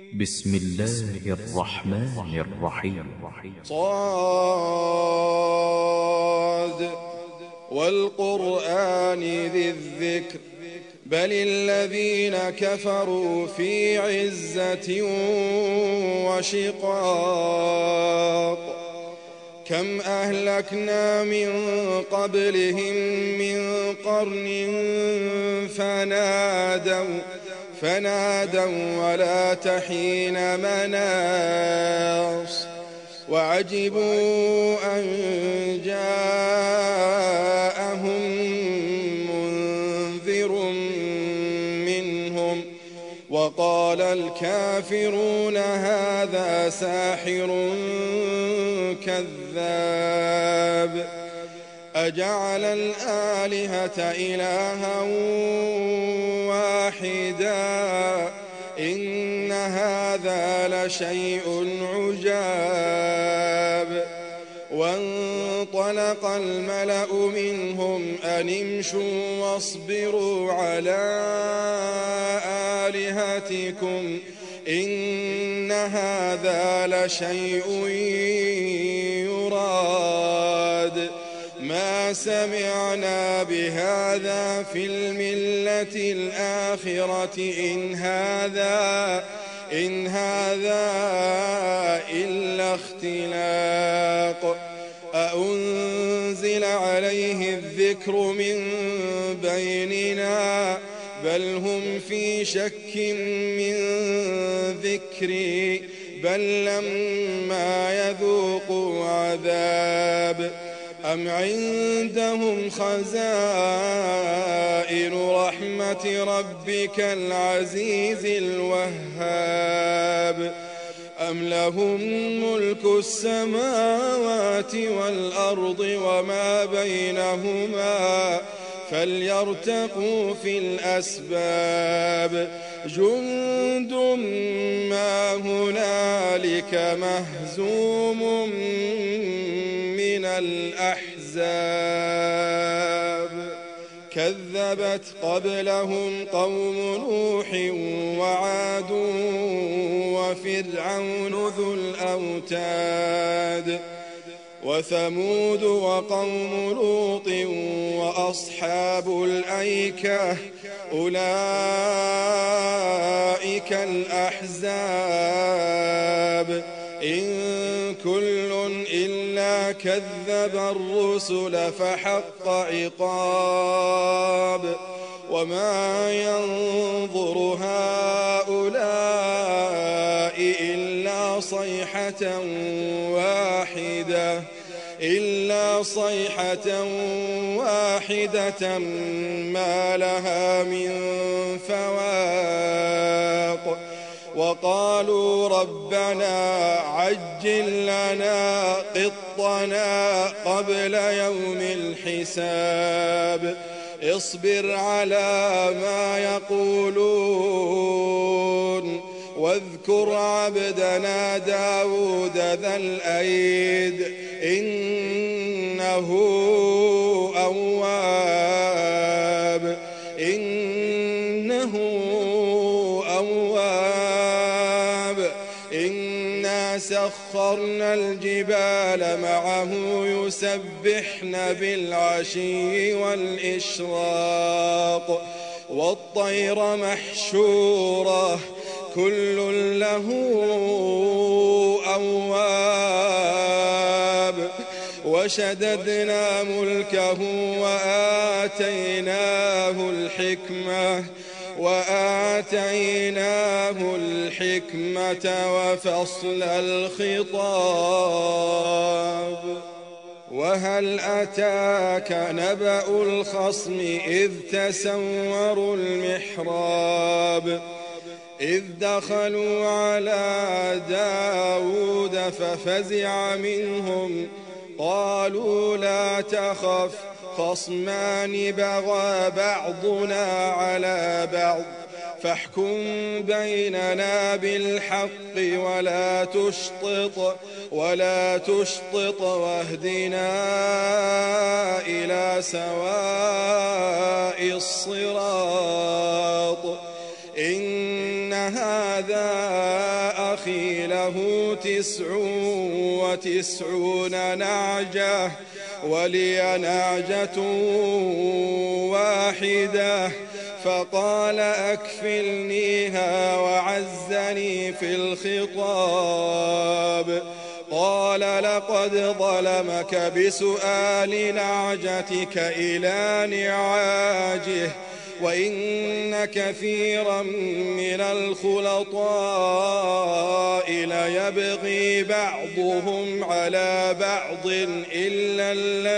بسم الله الرحمن الرحيم. صاد والقرآن ذي الذكر بل الذين كفروا في عزة وشقاق كم أهلكنا من قبلهم من قرن فنادوا ولا تحين مناص وعجبوا أن جاءهم منذر منهم وقال الكافرون هذا ساحر كذاب أجعل الآلهة إلها واحدا إن هذا لشيء عجاب وانطلق الملأ منهم أن امشوا واصبروا على آلهتكم إن هذا لشيء يراد ما سمعنا بهذا في الملة الآخرة إن هذا إلا اختلاق أأنزل عليه الذكر من بيننا بل هم في شك من ذكري بل لما يذوقوا عذاب أم عندهم خزائن رحمة ربك العزيز الوهاب أم لهم ملك السماوات والأرض وما بينهما فليرتقوا في الأسباب جند ما هنالك مهزوم من الأحزاب كذبت قبلهم قوم نوح وعاد وفرعون ذو الأوتاد وثمود وقوم لوط وأصحاب الأيكة أولئك الأحزاب إن كل إلا كذب الرسل فحق عقاب وما ينظر هؤلاء إلا صيحة واحدة ما لها من فواق وقالوا ربنا عجل لنا قطنا قبل يوم الحساب اصبر على ما يقولون واذكر عبدنا داود ذا الأيد إنه أواب إنا سخرنا الجبال معه يسبحن بالعشي والإشراق والطير محشورة كل له أواب وشددنا ملكه وآتيناه الحكمة وفصل الخطاب وهل أتاك نبأ الخصم إذ تسوروا المحراب إذ دخلوا على داود ففزع منهم قالوا لا تخف خصمان بغى بعضنا على بعض فاحكم بيننا بالحق ولا تشطط واهدنا إلى سواء الصراط إن هذا أخي له 99 نعجة ولي نعجة واحدة، فقال أكفلنيها وعزني في الخطاب. قال لقد ظلمك بسؤال نعجتك إلى نعاجه، وإن كثيرا من الخلطاء ليبغي بعضهم على بعض إلا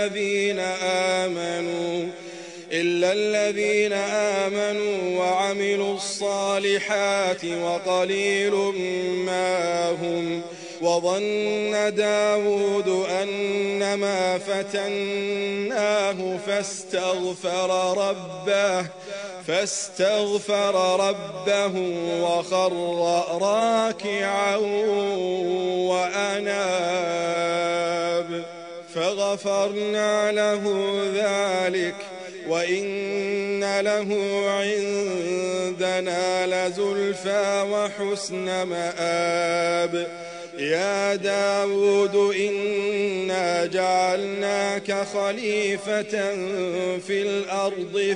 الذين آمنوا وعملوا الصالحات وقليل ما هم. وظن داود أنما فتناه فاستغفر ربه وخر راكعا وأناب، فغفرنا له ذلك وإن له عندنا لزلفى وحسن مآب. يا داود إنا جعلناك خليفة في الأرض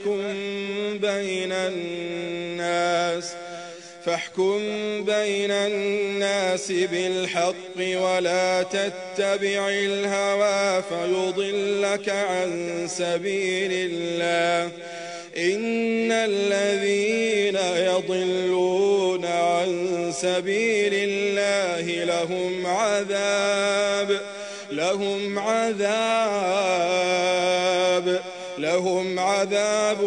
فاحكم بين الناس بالحق ولا تتبع الهوى فيضلك عن سبيل الله. إن الذين يضلون عن سبيل الله لهم عذاب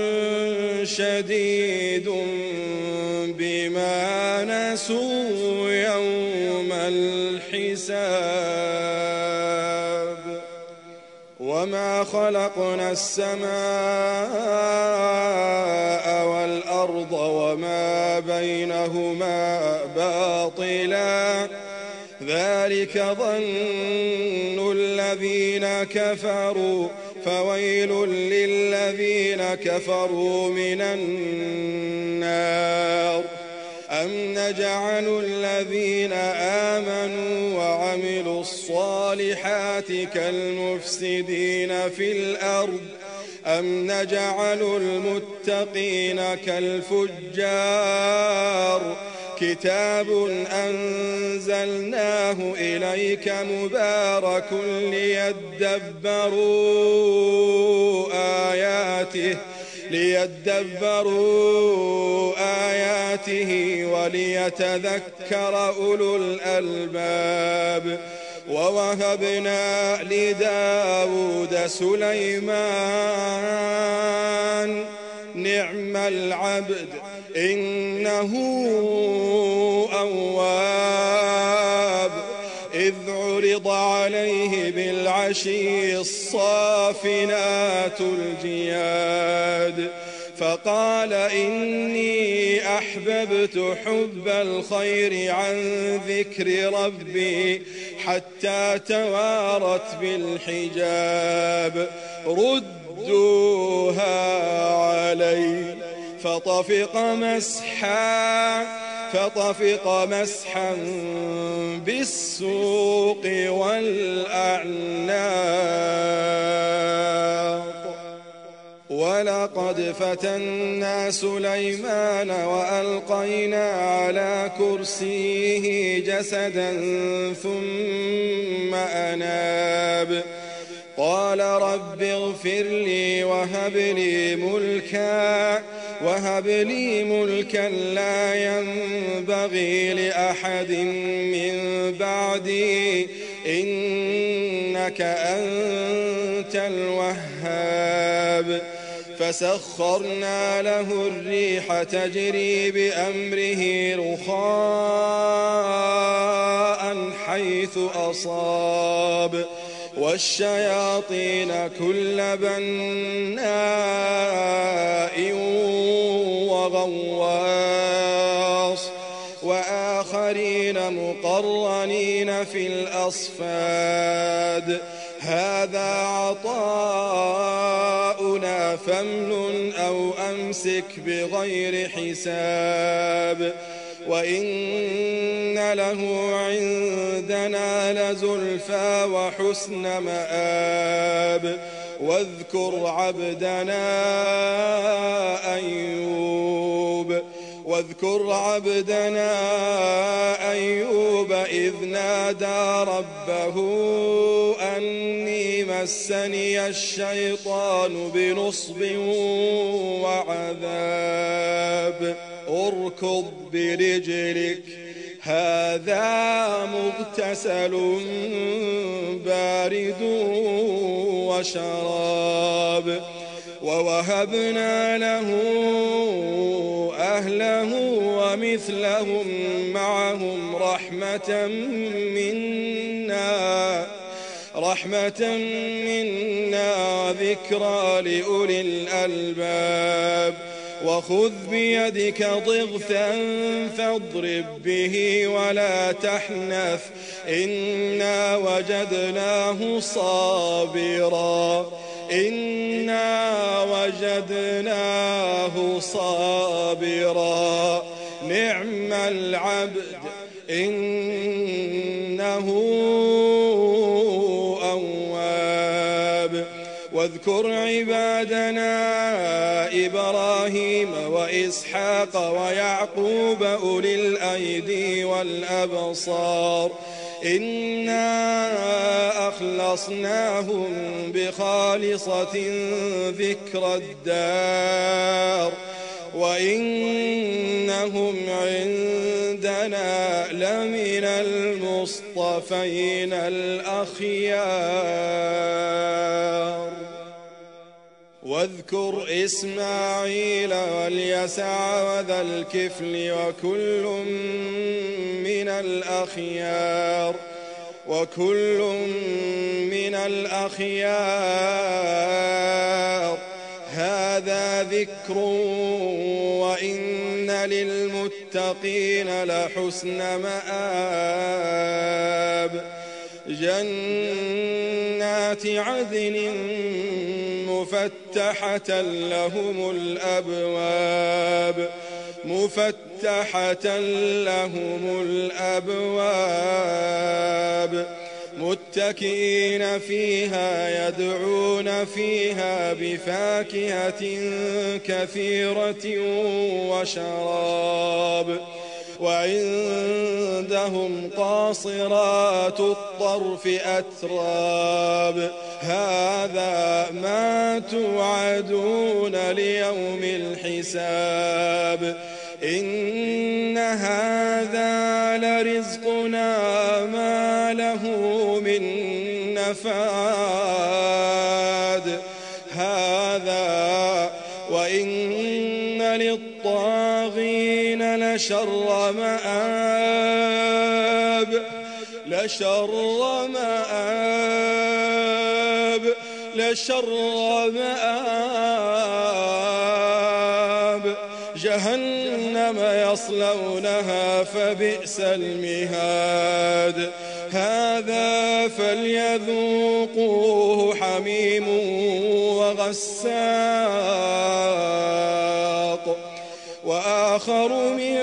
شديد بما نسوا يوم الحساب. وما خلقنا السماء والأرض وما بينهما باطلا، ذلك ظن الذين كفروا، فويل للذين كفروا من النار. أم نجعل الذين آمنوا وعملوا الصالحات كالمفسدين في الأرض أم نجعل المتقين كالفجار. كتاب أنزلناه إليك مبارك ليدبروا آياته وليتذكر أولو الألباب. ووهبنا لداود سليمان نعم العبد إنه أواب، إذ عرض عليه بالعشي الصافنات الجياد، فقال إني أحببت حب الخير عن ذكر ربي حتى توارت بالحجاب. ردوها علي فطفق مسحا بالسوق والأعناق. ولقد فتنا سليمان وألقينا على كرسيه جسدا ثم أناب. قال رب اغفر لي وهب لي ملكا لا ينبغي لأحد من بعدي إنك أنت الوهاب. فسخرنا له الريح تجري بأمره رخاء حيث أصاب، والشياطين كل بناء وغواص، وآخرين مقرنين في الأصفاد. هذا عطاؤنا فامنن أو أمسك بغير حساب وإن له عندنا لزلفى وحسن مآب واذكر عبدنا أيوب إذ نادى ربه أني مسني الشيطان بنصب وعذاب اركض برجلك هذا مغتسل بارد وشراب ووهبنا له أهله ومثلهم معهم رحمة منا ذكرى لأولي الألباب وخذ بيدك ضغثا فاضرب به ولا تحنث إنا وجدناه صابرا نعم العبد إنه أواب واذكر عبادنا إبراهيم وإسحاق ويعقوب أولي الأيدي والأبصار إنا أخلصناهم بخالصة ذكر الدار وإنهم عندنا لمن المصطفين الأخيار واذكر إسماعيل واليسع وذا الكفل وكل من الأخيار هذا ذكر وإن للمتقين لحسن مآب جنات عدن مفتحة لهم الأبواب متكئين فيها يدعون فيها بفاكهة كثيرة وشراب وعندهم قاصرات الطرف أتراب هذا ما توعدون ليوم الحساب إن هذا لرزقنا ما له من نفاد هذا وإن للطاغين لشر مآب جهنم يصلونها فبئس المهاد هذا فليذوقوه حميم وغساق وآخر من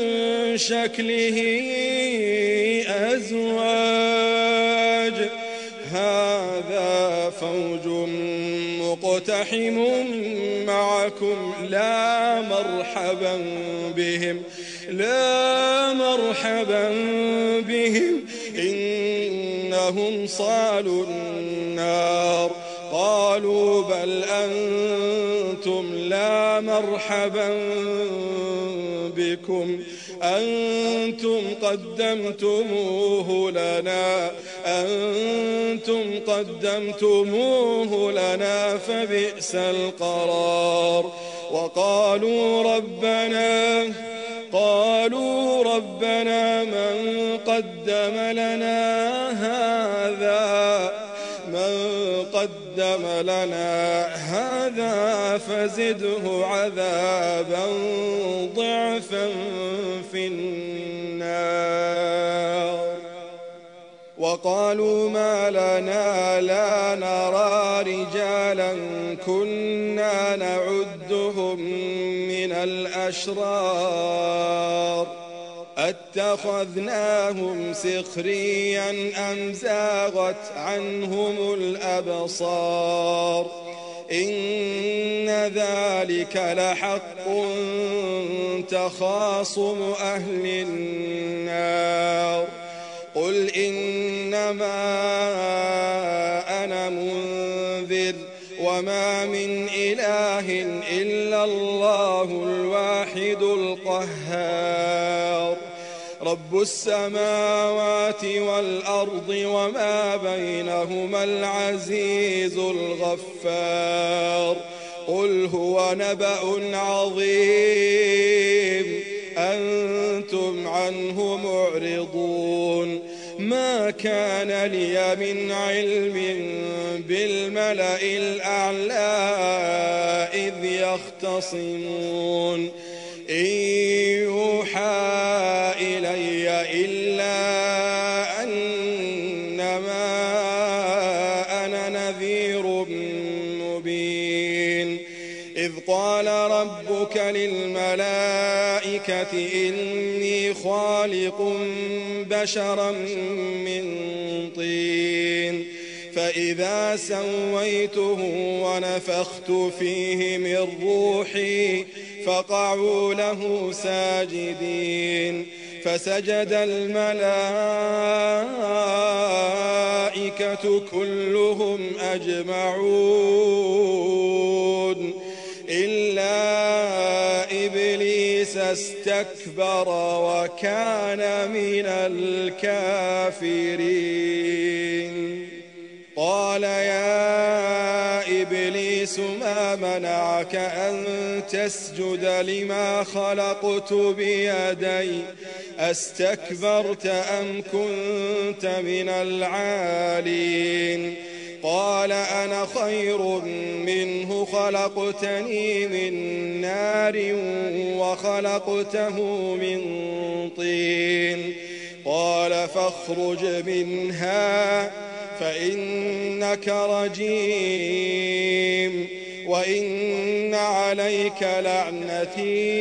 شكله أزواج هذا فوج مقتحم معكم لا مرحبا بهم إنهم صالوا النار قالوا بل أنتم لا مرحبا بكم أنتم قدمتموه لنا فبئس القرار وقالوا ربنا من قدم لنا هذا فزده عذابا ضعفا في النار وقالوا ما لنا لا نرى رجالا كنا نعدهم من الأشرار أتخذناهم سخريا أم زاغت عنهم الأبصار إن ذلك لحق تخاصم أهل النار قل إنما أنا منذر وما من إله إلا الله الواحد القهار رب السماوات والأرض وما بينهما العزيز الغفار قل هو نبأ عظيم أنتم عنه معرضون ما كان لي من علم بالملأ الأعلى إذ يختصمون إن يوحى إلي إلا أنما أنا نذير مبين إذ قال ربك للملائكة إني خالق بشرا من طين فإذا سويته ونفخت فيه من روحي فقعوا له ساجدين فسجد الملائكة كلهم أجمعون إلا إبليس استكبر وكان من الكافرين قال يا إبليس ما منعك أن تسجد لما خلقت بيدي أستكبرت أم كنت من العالين قال أنا خير منه خلقتني من نار وخلقته من طين قال فاخرج منها فإنك رجيم وإن عليك لعنتي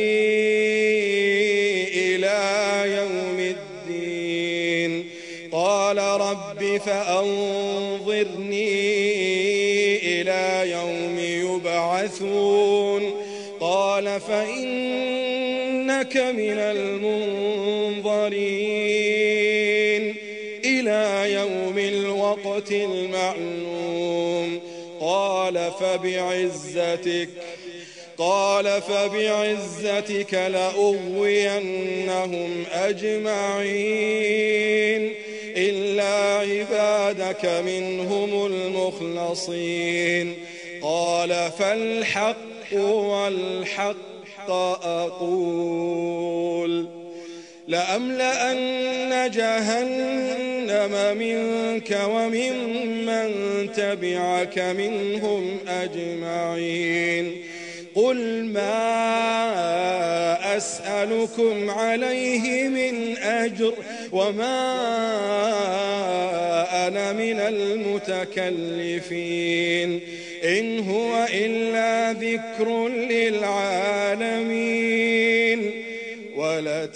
إلى يوم الدين قال رب فأنظرني إلى يوم يبعثون قال فإنك من المنظرين إلى يوم الوقت المعلوم قال فبعزتك لأغوينهم أجمعين إلا عبادك منهم المخلصين قال فالحق والحق أقول لأملأن جهنم منك وممن تبعك منهم أجمعين قل ما أسألكم عليه من أجر وما أنا من المتكلفين إن هو إلا ذكر للعالمين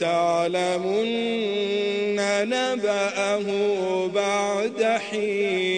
ولتعلمن نبأه بعد حين